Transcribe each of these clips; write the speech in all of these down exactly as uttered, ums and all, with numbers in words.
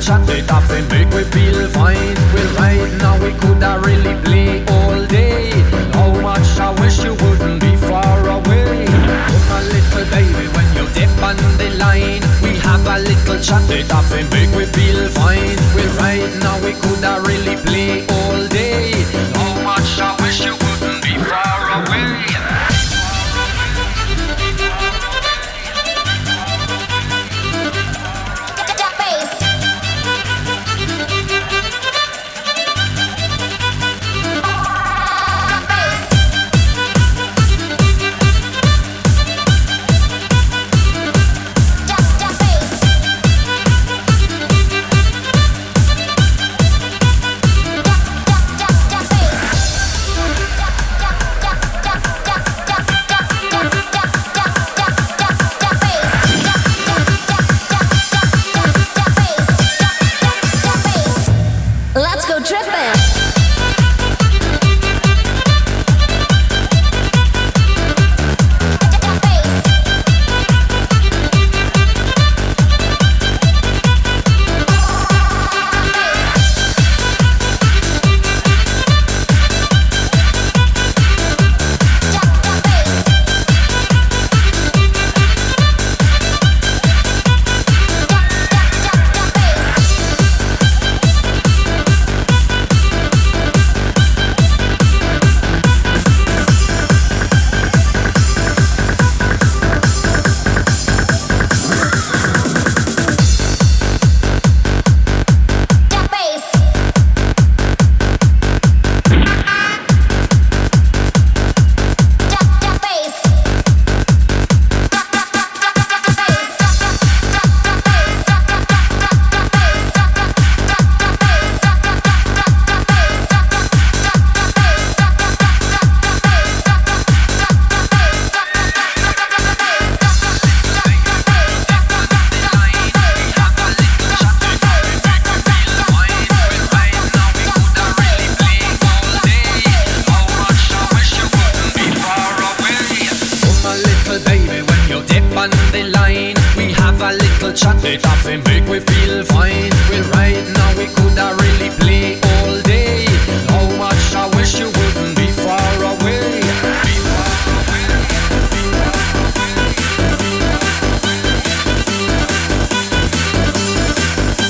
chat it off and make we feel fine. Well, right now we coulda really play all day. How much I wish you wouldn't be far away. Oh, my little baby, when you dip on the line, we have a little chat it off and make we feel fine. Well, right now we coulda really play all day. How much I wish you wouldn't be far away.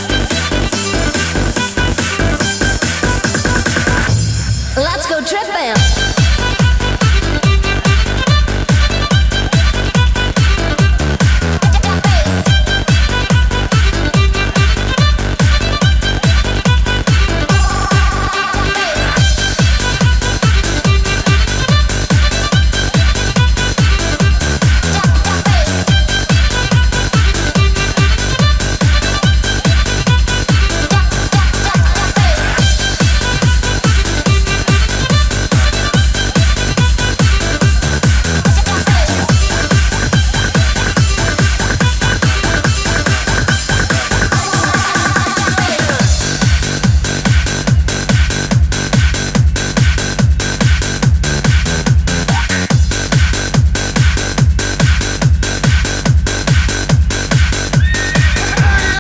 Let's go tripping.